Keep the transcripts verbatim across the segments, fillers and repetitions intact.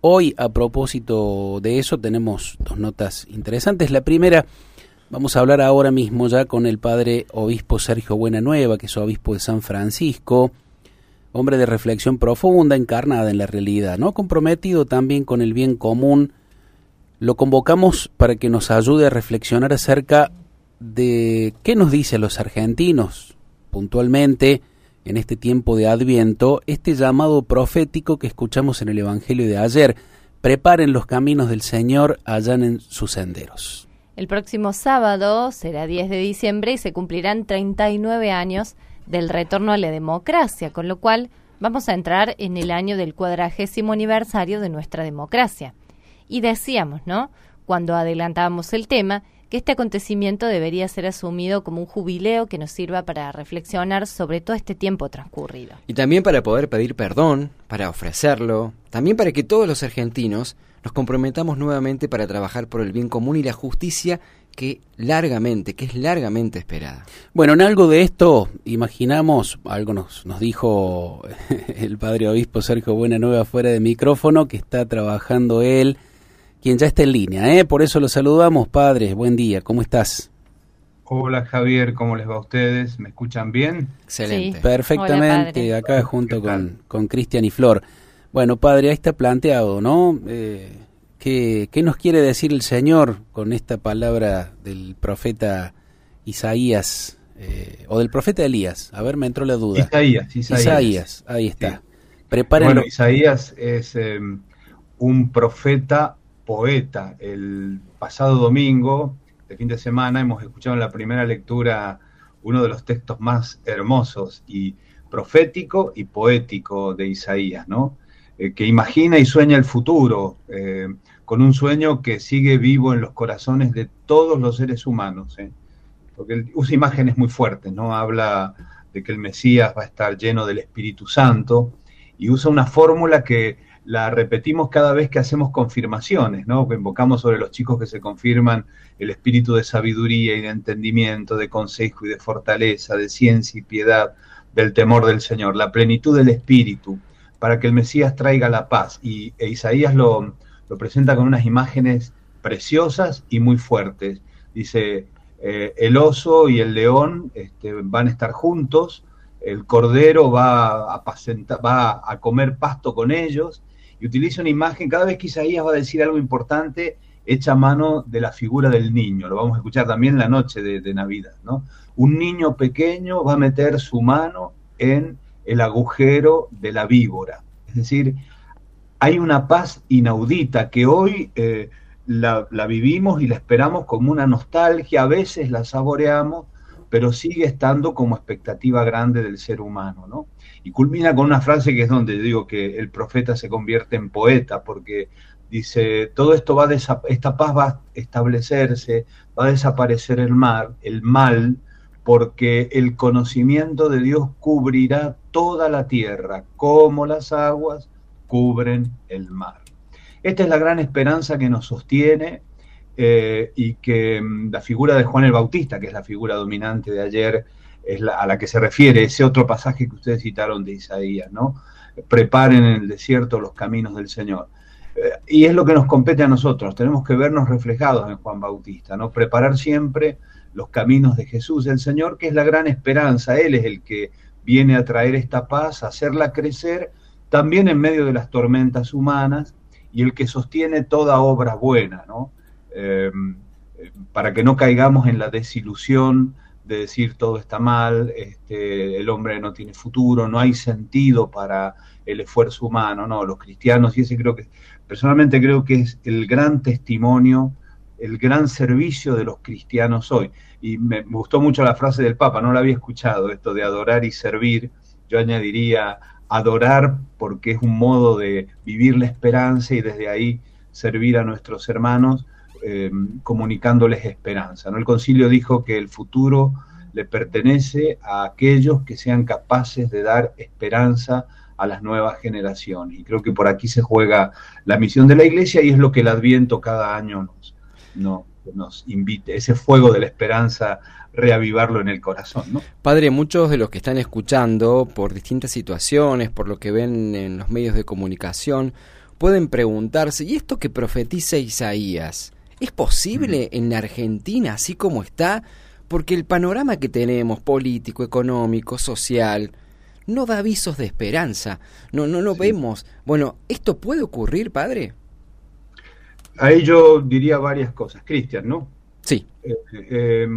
Hoy, a propósito de eso, tenemos dos notas interesantes. La primera, vamos a hablar ahora mismo ya con el padre obispo Sergio Buenanueva, que es obispo de San Francisco, hombre de reflexión profunda, encarnada en la realidad, ¿no? Comprometido también con el bien común. Lo convocamos para que nos ayude a reflexionar acerca de qué nos dice a los argentinos, puntualmente, en este tiempo de Adviento, este llamado profético que escuchamos en el Evangelio de ayer: preparen los caminos del Señor, allanen sus senderos. El próximo sábado será diez de diciembre y se cumplirán treinta y nueve años del retorno a la democracia, con lo cual vamos a entrar en el año del cuadragésimo aniversario de nuestra democracia. Y decíamos, ¿no?, cuando adelantábamos el tema, que este acontecimiento debería ser asumido como un jubileo que nos sirva para reflexionar sobre todo este tiempo transcurrido. Y también para poder pedir perdón, para ofrecerlo, también para que todos los argentinos nos comprometamos nuevamente para trabajar por el bien común y la justicia que largamente, que es largamente esperada. Bueno, en algo de esto, imaginamos, algo nos, nos dijo el padre obispo Sergio Buenanueva fuera de micrófono, que está trabajando él, quien ya está en línea, ¿eh? Por eso lo saludamos, padre. Buen día, ¿cómo estás? Hola Javier, ¿cómo les va a ustedes? ¿Me escuchan bien? Excelente. Sí. Perfectamente. Hola, acá junto con, con Cristian y Flor. Bueno, padre, ahí está planteado, ¿no? Eh, ¿qué, ¿Qué nos quiere decir el Señor con esta palabra del profeta Isaías, eh, o del profeta Elías? A ver, me entró la duda. Isaías, Isaías. Isaías, ahí está. Sí. Prepárenlo. Bueno, Isaías es eh, un profeta poeta. El pasado domingo, de fin de semana, hemos escuchado en la primera lectura uno de los textos más hermosos y profético y poético de Isaías, ¿no? Eh, que imagina y sueña el futuro, eh, con un sueño que sigue vivo en los corazones de todos los seres humanos, ¿eh? Porque él usa imágenes muy fuertes, ¿no? Habla de que el Mesías va a estar lleno del Espíritu Santo y usa una fórmula que la repetimos cada vez que hacemos confirmaciones, ¿no? Que invocamos sobre los chicos que se confirman el espíritu de sabiduría y de entendimiento, de consejo y de fortaleza, de ciencia y piedad, del temor del Señor, la plenitud del espíritu, para que el Mesías traiga la paz. Y e Isaías lo, lo presenta con unas imágenes preciosas y muy fuertes. Dice, eh, el oso y el león este, van a estar juntos, el cordero va a, apacentar, va a comer pasto con ellos, y utiliza una imagen, cada vez que Isaías va a decir algo importante, echa mano de la figura del niño. Lo vamos a escuchar también la noche de, de Navidad, ¿no? Un niño pequeño va a meter su mano en el agujero de la víbora. Es decir, hay una paz inaudita que hoy eh, la, la vivimos y la esperamos como una nostalgia, a veces la saboreamos, pero sigue estando como expectativa grande del ser humano, ¿no? Y culmina con una frase que es donde digo que el profeta se convierte en poeta, porque dice, todo esto va a desa- esta paz va a establecerse, va a desaparecer el mar, el mal, porque el conocimiento de Dios cubrirá toda la tierra, como las aguas cubren el mar. Esta es la gran esperanza que nos sostiene, eh, y que mm, la figura de Juan el Bautista, que es la figura dominante de ayer, es la, a la que se refiere ese otro pasaje que ustedes citaron de Isaías, ¿no? Preparen en el desierto los caminos del Señor. Eh, y es lo que nos compete a nosotros, tenemos que vernos reflejados en Juan Bautista, ¿no? Preparar siempre los caminos de Jesús, el Señor, que es la gran esperanza. Él es el que viene a traer esta paz, a hacerla crecer, también en medio de las tormentas humanas, y el que sostiene toda obra buena, ¿no? Eh, para que no caigamos en la desilusión de decir todo está mal, este, el hombre no tiene futuro, no hay sentido para el esfuerzo humano, no, los cristianos, y ese creo que, personalmente creo que es el gran testimonio, el gran servicio de los cristianos hoy. Y me gustó mucho la frase del Papa, no la había escuchado, esto de adorar y servir. Yo añadiría adorar porque es un modo de vivir la esperanza y desde ahí servir a nuestros hermanos, eh, comunicándoles esperanza, ¿no? El concilio dijo que el futuro le pertenece a aquellos que sean capaces de dar esperanza a las nuevas generaciones. Y creo que por aquí se juega la misión de la Iglesia y es lo que el Adviento cada año nos, no, nos invita, ese fuego de la esperanza, reavivarlo en el corazón, ¿no? Padre, muchos de los que están escuchando por distintas situaciones, por lo que ven en los medios de comunicación, pueden preguntarse, ¿y esto que profetiza Isaías, es posible en la Argentina así como está? Porque el panorama que tenemos, político, económico, social, no da avisos de esperanza, no, no lo sí. vemos. Bueno, ¿esto puede ocurrir, padre? Ahí yo diría varias cosas. Cristian, ¿no? Sí. Eh, eh,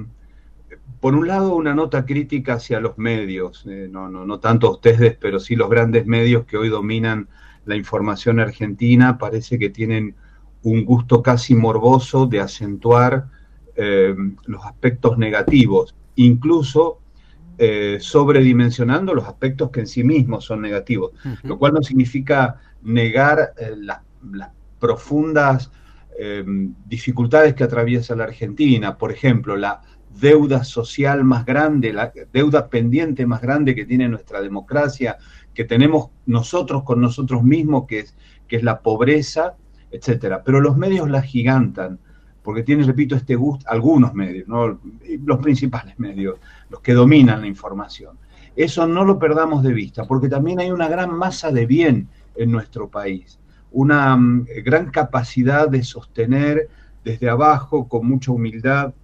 por un lado, una nota crítica hacia los medios, eh, no, no, no tanto ustedes, pero sí los grandes medios que hoy dominan la información argentina, parece que tienen un gusto casi morboso de acentuar eh, los aspectos negativos, incluso eh, sobredimensionando los aspectos que en sí mismos son negativos, uh-huh. lo cual no significa negar eh, las la profundas eh, dificultades que atraviesa la Argentina. Por ejemplo, la deuda social más grande, la deuda pendiente más grande que tiene nuestra democracia, que tenemos nosotros con nosotros mismos, que es, que es la pobreza, etcétera. Pero los medios la gigantan, porque tienen, repito, este gusto, algunos medios, ¿no? Los principales medios, los que dominan la información. Eso no lo perdamos de vista, porque también hay una gran masa de bien en nuestro país, una um, gran capacidad de sostener desde abajo, con mucha humildad,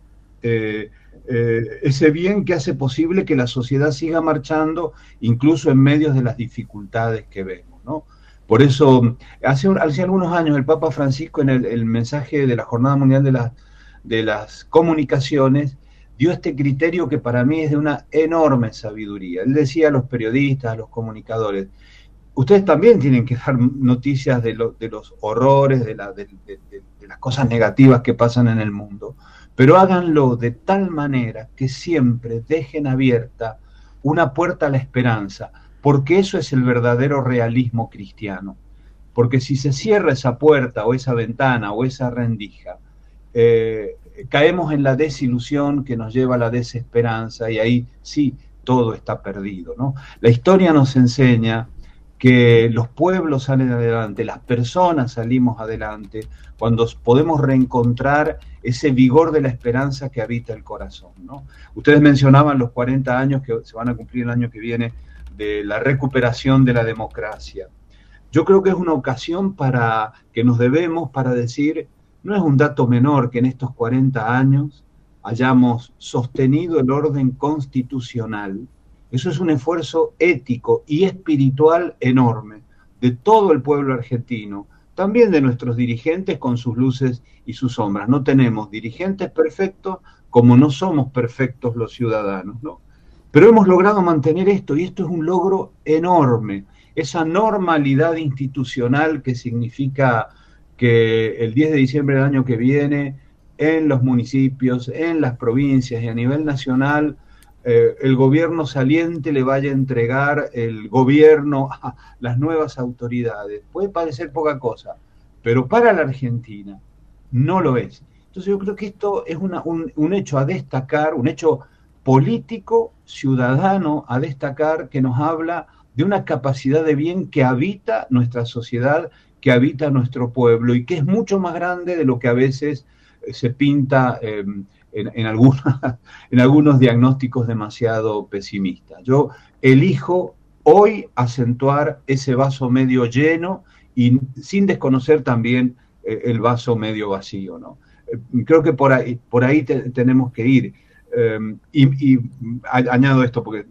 eh, eh, ese bien que hace posible que la sociedad siga marchando, incluso en medio de las dificultades que vemos, ¿no? Por eso, hace, hace algunos años el Papa Francisco, en el, el mensaje de la Jornada Mundial de, la, de las Comunicaciones, dio este criterio que para mí es de una enorme sabiduría. Él decía a los periodistas, a los comunicadores, ustedes también tienen que dar noticias de, lo, de los horrores, de, la, de, de, de las cosas negativas que pasan en el mundo, pero háganlo de tal manera que siempre dejen abierta una puerta a la esperanza, porque eso es el verdadero realismo cristiano. Porque si se cierra esa puerta o esa ventana o esa rendija, eh, caemos en la desilusión que nos lleva a la desesperanza, y ahí sí todo está perdido, ¿no? La historia nos enseña que los pueblos salen adelante, las personas salimos adelante, cuando podemos reencontrar ese vigor de la esperanza que habita el corazón, ¿no? Ustedes mencionaban los cuarenta años que se van a cumplir el año que viene de la recuperación de la democracia. Yo creo que es una ocasión para que nos debemos para decir, no es un dato menor que en estos cuarenta años hayamos sostenido el orden constitucional. Eso es un esfuerzo ético y espiritual enorme de todo el pueblo argentino, también de nuestros dirigentes con sus luces y sus sombras. No tenemos dirigentes perfectos como no somos perfectos los ciudadanos, ¿no? Pero hemos logrado mantener esto, y esto es un logro enorme. Esa normalidad institucional que significa que el diez de diciembre del año que viene, en los municipios, en las provincias y a nivel nacional, eh, el gobierno saliente le vaya a entregar el gobierno a las nuevas autoridades. Puede parecer poca cosa, pero para la Argentina no lo es. Entonces yo creo que esto es una, un, un hecho a destacar, un hecho político, ciudadano a destacar, que nos habla de una capacidad de bien que habita nuestra sociedad, que habita nuestro pueblo, y que es mucho más grande de lo que a veces eh, se pinta eh, en, en, alguna, en algunos diagnósticos demasiado pesimistas. Yo elijo hoy acentuar ese vaso medio lleno y sin desconocer también eh, el vaso medio vacío, ¿no? Eh, creo que por ahí, por ahí te, tenemos que ir. Um, y, y añado esto porque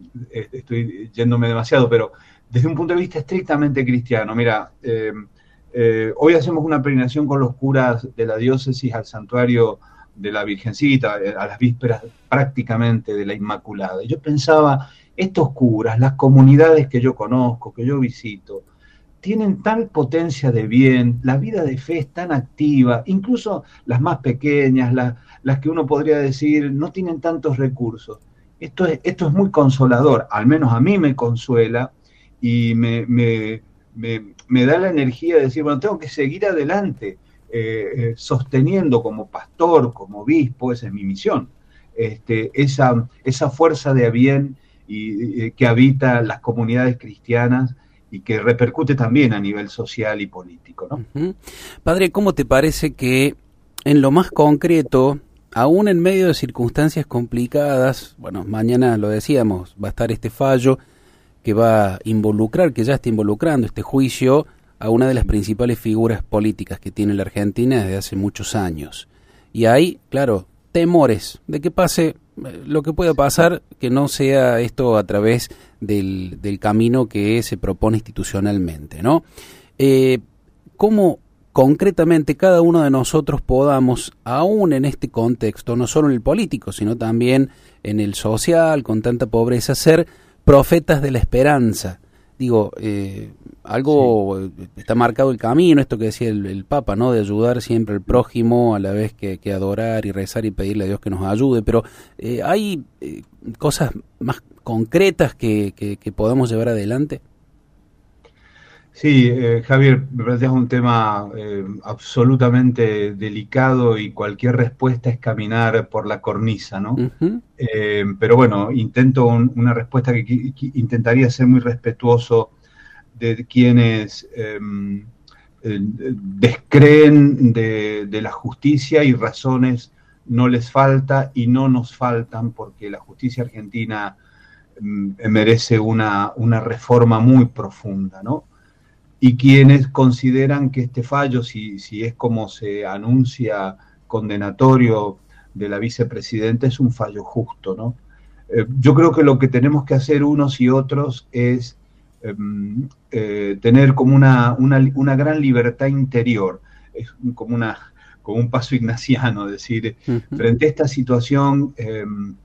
estoy yéndome demasiado, pero desde un punto de vista estrictamente cristiano, mira, eh, eh, hoy hacemos una peregrinación con los curas de la diócesis al santuario de la Virgencita, a las vísperas prácticamente de la Inmaculada. Y yo pensaba, estos curas, las comunidades que yo conozco, que yo visito, tienen tal potencia de bien, la vida de fe es tan activa, incluso las más pequeñas, las, las que uno podría decir no tienen tantos recursos. Esto es, esto es muy consolador, al menos a mí me consuela y me, me, me, me da la energía de decir, bueno, tengo que seguir adelante, eh, eh, sosteniendo como pastor, como obispo, esa es mi misión, este, esa, esa fuerza de bien y, y, que habita las comunidades cristianas, y que repercute también a nivel social y político, ¿no? Uh-huh. Padre, ¿cómo te parece que en lo más concreto, aún en medio de circunstancias complicadas, bueno, mañana lo decíamos, va a estar este fallo que va a involucrar, que ya está involucrando este juicio a una de las principales figuras políticas que tiene la Argentina desde hace muchos años. Y hay, claro, temores de que pase lo que pueda pasar, que no sea esto a través del, del camino que se propone institucionalmente, ¿no? Eh, ¿Cómo concretamente cada uno de nosotros podamos, aún en este contexto, no solo en el político, sino también en el social, con tanta pobreza, ser profetas de la esperanza? Digo, eh, algo sí. Está marcado el camino, esto que decía el, el Papa, ¿no? De ayudar siempre al prójimo a la vez que, que adorar y rezar y pedirle a Dios que nos ayude, pero eh, ¿hay eh, cosas más concretas que, que, que podamos llevar adelante? Sí, eh, Javier, me planteas un tema eh, absolutamente delicado y cualquier respuesta es caminar por la cornisa, ¿no? Uh-huh. Eh, pero bueno, intento un, una respuesta que, que, que intentaría ser muy respetuoso de quienes eh, eh, descreen de, de la justicia, y razones no les falta y no nos faltan, porque la justicia argentina eh, merece una, una reforma muy profunda, ¿no? Y quienes consideran que este fallo, si, si es como se anuncia condenatorio de la vicepresidenta, es un fallo justo, ¿no? Eh, yo creo que lo que tenemos que hacer unos y otros es eh, eh, tener como una, una, una gran libertad interior, es como, una, como un paso ignaciano, es decir, uh-huh. frente a esta situación eh,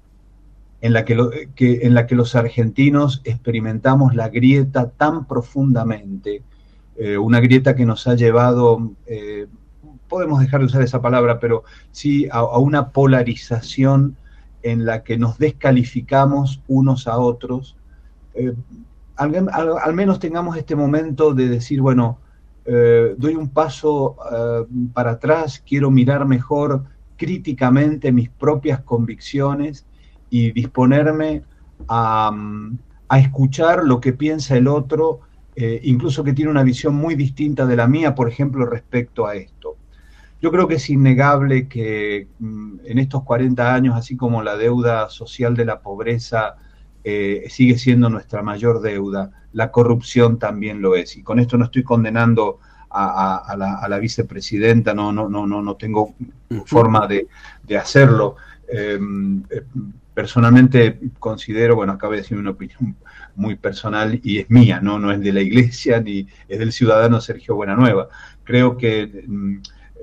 en, la que lo, que, en la que los argentinos experimentamos la grieta tan profundamente, Eh, una grieta que nos ha llevado, eh, podemos dejar de usar esa palabra, pero sí a, a una polarización en la que nos descalificamos unos a otros. Eh, al, al, al menos tengamos este momento de decir, bueno, eh, doy un paso eh, para atrás, quiero mirar mejor críticamente mis propias convicciones y disponerme a, a escuchar lo que piensa el otro, Eh, incluso que tiene una visión muy distinta de la mía, por ejemplo, respecto a esto. Yo creo que es innegable que mm, en estos cuarenta años, así como la deuda social de la pobreza eh, sigue siendo nuestra mayor deuda, la corrupción también lo es. Y con esto no estoy condenando a, a, a, la, a la vicepresidenta, no, no, no, no, no tengo forma de, de hacerlo. Eh, eh, personalmente considero, bueno, acabo de decir una opinión muy personal y es mía, no, no es de la iglesia ni es del ciudadano Sergio Buenanueva. Creo que mm,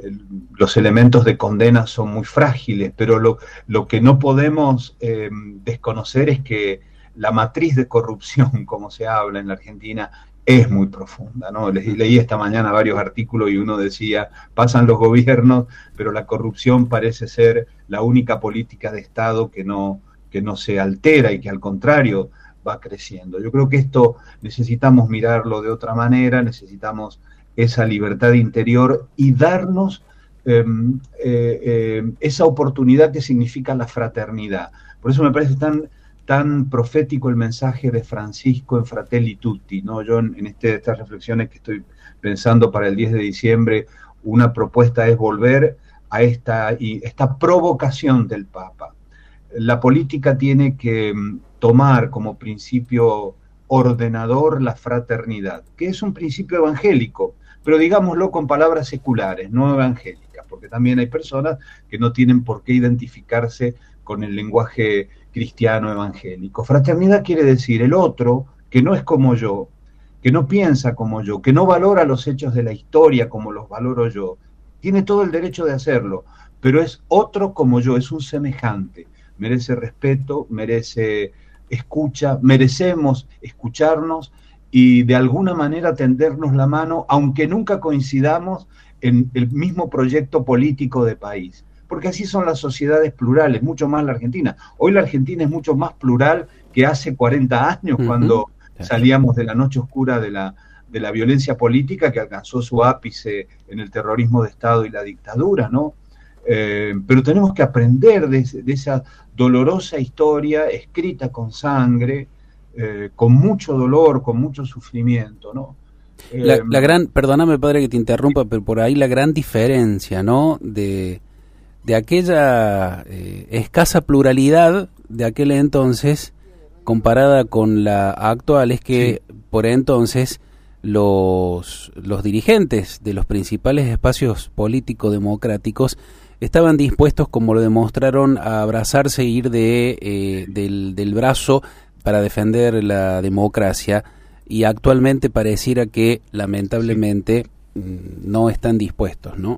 los elementos de condena son muy frágiles, pero lo, lo que no podemos eh, desconocer es que la matriz de corrupción, como se habla en la Argentina, es muy profunda, ¿no? Le, leí esta mañana varios artículos y uno decía, pasan los gobiernos, pero la corrupción parece ser la única política de Estado que no, que no se altera y que al contrario va creciendo. Yo creo que esto necesitamos mirarlo de otra manera, necesitamos esa libertad interior y darnos eh, eh, eh, esa oportunidad que significa la fraternidad. Por eso me parece tan, tan profético el mensaje de Francisco en Fratelli Tutti, ¿no? Yo en, en este, estas reflexiones que estoy pensando para el diez de diciembre, una propuesta es volver a esta, y esta provocación del Papa. La política tiene que tomar como principio ordenador la fraternidad, que es un principio evangélico, pero digámoslo con palabras seculares, no evangélicas, porque también hay personas que no tienen por qué identificarse con el lenguaje cristiano evangélico. Fraternidad quiere decir el otro que no es como yo, que no piensa como yo, que no valora los hechos de la historia como los valoro yo, tiene todo el derecho de hacerlo, pero es otro como yo, es un semejante, merece respeto, merece escucha, merecemos escucharnos y de alguna manera tendernos la mano, aunque nunca coincidamos en el mismo proyecto político de país. Porque así son las sociedades plurales, mucho más la Argentina. Hoy la Argentina es mucho más plural que hace cuarenta años, uh-huh. cuando salíamos de la noche oscura de la, de la violencia política que alcanzó su ápice en el terrorismo de Estado y la dictadura, ¿no? Eh, pero tenemos que aprender de, de esa dolorosa historia escrita con sangre, eh, con mucho dolor, con mucho sufrimiento, ¿no? Eh, la, la gran, perdóname padre que te interrumpa, pero por ahí la gran diferencia, ¿no? De, de aquella eh, escasa pluralidad de aquel entonces comparada con la actual es que sí. por entonces los, los dirigentes de los principales espacios políticos democráticos estaban dispuestos, como lo demostraron, a abrazarse e ir de, eh, del, del brazo para defender la democracia, y actualmente pareciera que lamentablemente no están dispuestos, ¿no?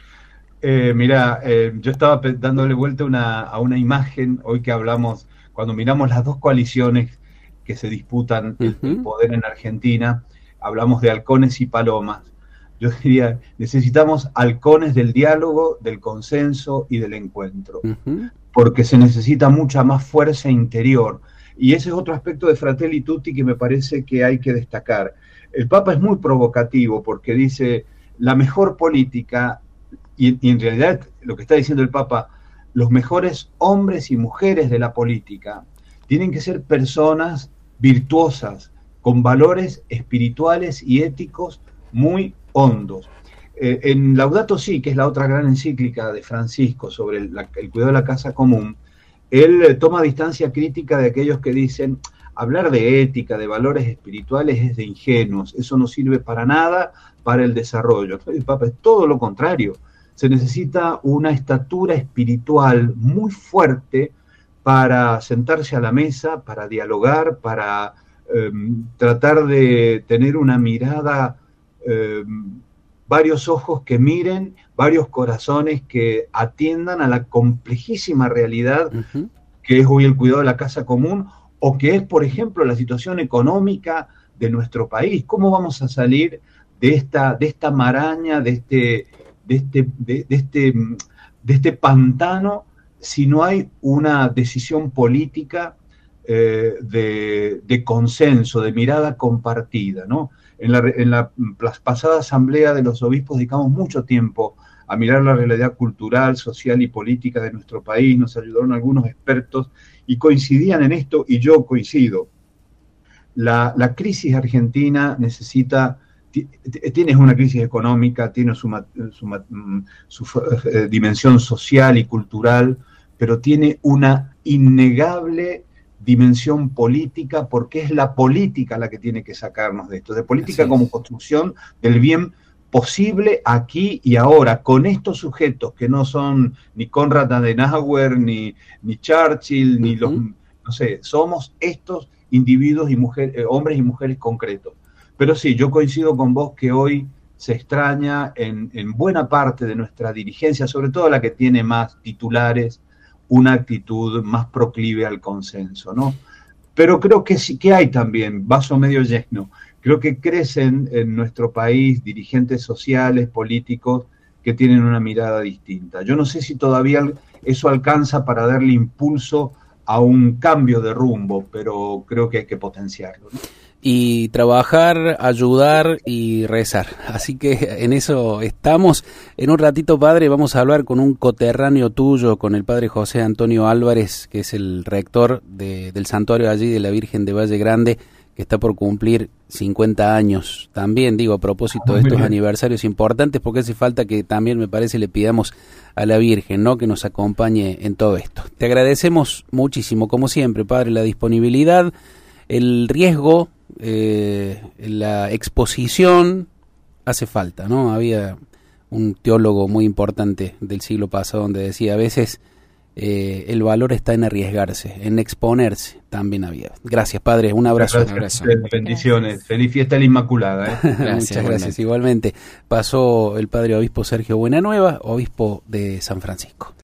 Eh, mira, eh, yo estaba dándole vuelta una, a una imagen hoy que hablamos, cuando miramos las dos coaliciones que se disputan el, uh-huh. el poder en Argentina, hablamos de halcones y palomas. Yo diría, necesitamos halcones del diálogo, del consenso y del encuentro, uh-huh. porque se necesita mucha más fuerza interior. Y ese es otro aspecto de Fratelli Tutti que me parece que hay que destacar. El Papa es muy provocativo porque dice, la mejor política, y, y en realidad lo que está diciendo el Papa, los mejores hombres y mujeres de la política tienen que ser personas virtuosas, con valores espirituales y éticos muy hondos. Eh, en Laudato Si, que es la otra gran encíclica de Francisco sobre el, la, el cuidado de la casa común, él eh, toma distancia crítica de aquellos que dicen, hablar de ética, de valores espirituales es de ingenuos, eso no sirve para nada para el desarrollo. El Papa es todo lo contrario, se necesita una estatura espiritual muy fuerte para sentarse a la mesa, para dialogar, para eh, tratar de tener una mirada, eh, varios ojos que miren, varios corazones que atiendan a la complejísima realidad uh-huh. que es hoy el cuidado de la casa común, o que es, por ejemplo, la situación económica de nuestro país. ¿Cómo vamos a salir de esta, de esta maraña, de este, de este, de, de este, de este pantano, si no hay una decisión política eh, de, de consenso, de mirada compartida, ¿no? En la, en la pasada asamblea de los obispos dedicamos mucho tiempo a mirar la realidad cultural, social y política de nuestro país, nos ayudaron algunos expertos y coincidían en esto, y yo coincido. La, la crisis argentina necesita, tienes una crisis económica, tiene su, su, su eh, dimensión social y cultural, pero tiene una innegable dimensión política, porque es la política la que tiene que sacarnos de esto, de política como construcción del bien posible aquí y ahora, con estos sujetos que no son ni Konrad Adenauer, ni, ni Churchill, uh-huh. ni los, no sé, somos estos individuos y mujeres, eh, hombres y mujeres concretos. Pero sí, yo coincido con vos que hoy se extraña en, en buena parte de nuestra dirigencia, sobre todo la que tiene más titulares, una actitud más proclive al consenso, ¿no? Pero creo que sí que hay también, vaso medio lleno, creo que crecen en nuestro país dirigentes sociales, políticos, que tienen una mirada distinta. Yo no sé si todavía eso alcanza para darle impulso a un cambio de rumbo, pero creo que hay que potenciarlo, ¿no? Y trabajar, ayudar y rezar. Así que en eso estamos. En un ratito, padre, vamos a hablar con un coterráneo tuyo, con el padre José Antonio Álvarez, que es el rector de, del santuario allí de la Virgen de Valle Grande, que está por cumplir cincuenta años. También, digo, a propósito de estos aniversarios importantes, porque hace falta que también, me parece, le pidamos a la Virgen, ¿no?, que nos acompañe en todo esto. Te agradecemos muchísimo, como siempre, padre, la disponibilidad, el riesgo, eh, la exposición, hace falta, ¿no? Había un teólogo muy importante del siglo pasado donde decía, a veces eh, el valor está en arriesgarse, en exponerse, también había. Gracias, padre, un abrazo. Gracias, un abrazo. Bendiciones, gracias. Feliz fiesta de la Inmaculada. ¿eh? Gracias, Muchas gracias, igualmente. Pasó el padre obispo Sergio Buenanueva, obispo de San Francisco.